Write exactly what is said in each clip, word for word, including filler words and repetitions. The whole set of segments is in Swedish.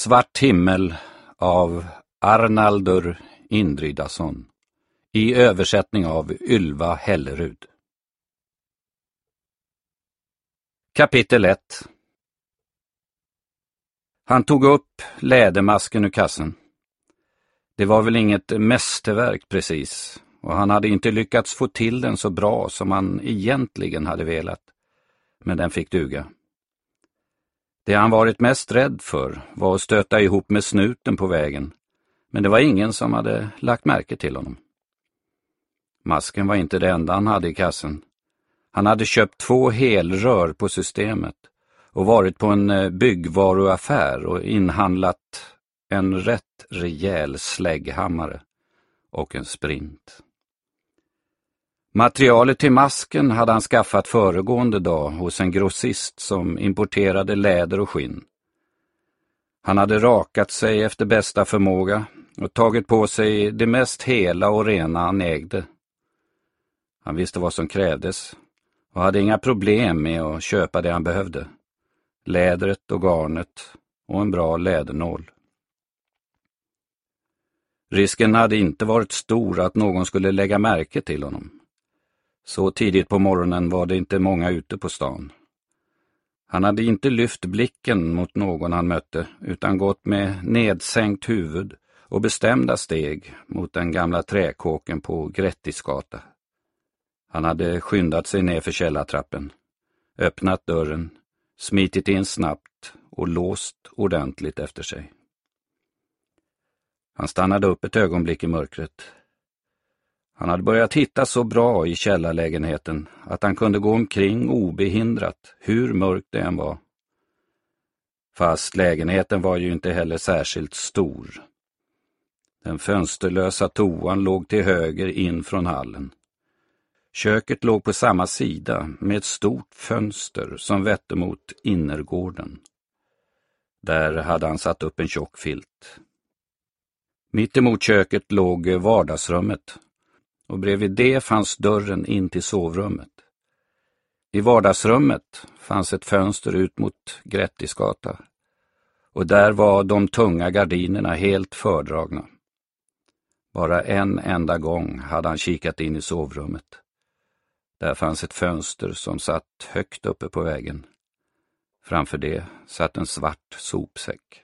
Svart himmel av Arnaldur Indridason i översättning av Ylva Hellerud. Kapitel ett. Han tog upp lädermasken ur kassen. Det var väl inget mästerverk precis, och han hade inte lyckats få till den så bra som han egentligen hade velat, men den fick duga. Det han varit mest rädd för var att stöta ihop med snuten på vägen, men det var ingen som hade lagt märke till honom. Masken var inte det enda han hade i kassen. Han hade köpt två helrör på systemet och varit på en byggvaruaffär och inhandlat en rätt rejäl slägghammare och en sprint. Materialet till masken hade han skaffat föregående dag hos en grossist som importerade läder och skinn. Han hade rakat sig efter bästa förmåga och tagit på sig det mest hela och rena han ägde. Han visste vad som krävdes och hade inga problem med att köpa det han behövde. Lädret och garnet och en bra lädernål. Risken hade inte varit stor att någon skulle lägga märke till honom. Så tidigt på morgonen var det inte många ute på stan. Han hade inte lyft blicken mot någon han mötte utan gått med nedsänkt huvud och bestämda steg mot den gamla träkåken på Grättisgata. Han hade skyndat sig ner för källartrappen, öppnat dörren, smitit in snabbt och låst ordentligt efter sig. Han stannade upp ett ögonblick i mörkret. Han hade börjat hitta så bra i källarlägenheten att han kunde gå omkring obehindrat, hur mörkt det än var. Fast lägenheten var ju inte heller särskilt stor. Den fönsterlösa toan låg till höger in från hallen. Köket låg på samma sida med ett stort fönster som vette mot innergården. Där hade han satt upp en tjock filt. Mitt emot köket låg vardagsrummet och bredvid det fanns dörren in till sovrummet. I vardagsrummet fanns ett fönster ut mot Grättisgata och där var de tunga gardinerna helt fördragna. Bara en enda gång hade han kikat in i sovrummet. Där fanns ett fönster som satt högt uppe på väggen. Framför det satt en svart sopsäck.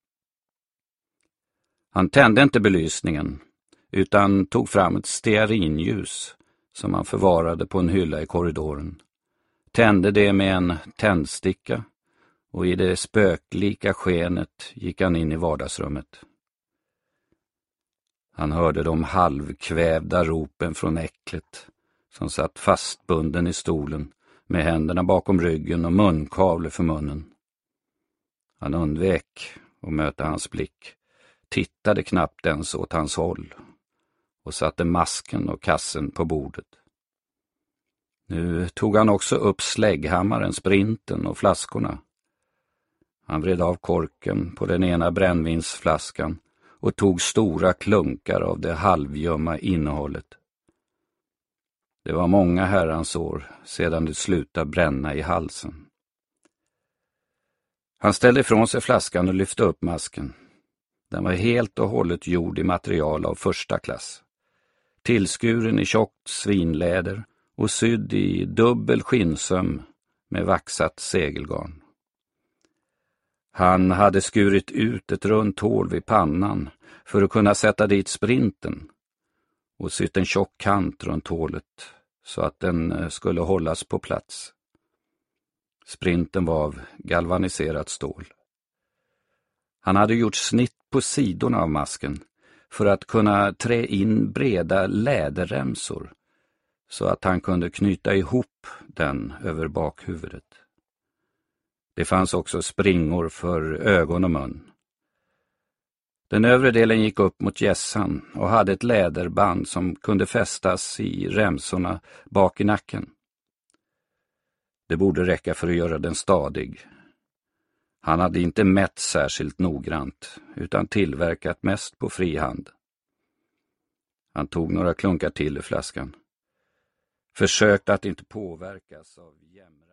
Han tände inte belysningen utan tog fram ett stearinljus som han förvarade på en hylla i korridoren. Tände det med en tändsticka och i det spöklika skenet gick han in i vardagsrummet. Han hörde de halvkvävda ropen från äcklet som satt fastbunden i stolen med händerna bakom ryggen och munkavle för munnen. Han undvek att möta hans blick, tittade knappt ens åt hans håll och satte masken och kassen på bordet. Nu tog han också upp slägghammaren, sprinten och flaskorna. Han vred av korken på den ena brännvinsflaskan och tog stora klunkar av det halvgömma innehållet. Det var många herrans år sedan det slutade bränna i halsen. Han ställde ifrån sig flaskan och lyfte upp masken. Den var helt och hållet gjord i material av första klass. Tillskuren i tjockt svinläder och sydd i dubbel skinnsöm med vaxat segelgarn. Han hade skurit ut ett runt hål vid pannan för att kunna sätta dit sprinten och sytt en tjock kant runt hålet så att den skulle hållas på plats. Sprinten var av galvaniserat stål. Han hade gjort snitt på sidorna av masken för att kunna trä in breda läderremsor så att han kunde knyta ihop den över bakhuvudet. Det fanns också springor för ögon och mun. Den övre delen gick upp mot hjässan och hade ett läderband som kunde fästas i remsorna bak i nacken. Det borde räcka för att göra den stadig. Han hade inte mätt särskilt noggrant utan tillverkat mest på fri hand. Han tog några klunkar till i flaskan. Försökte att inte påverkas av jämmer.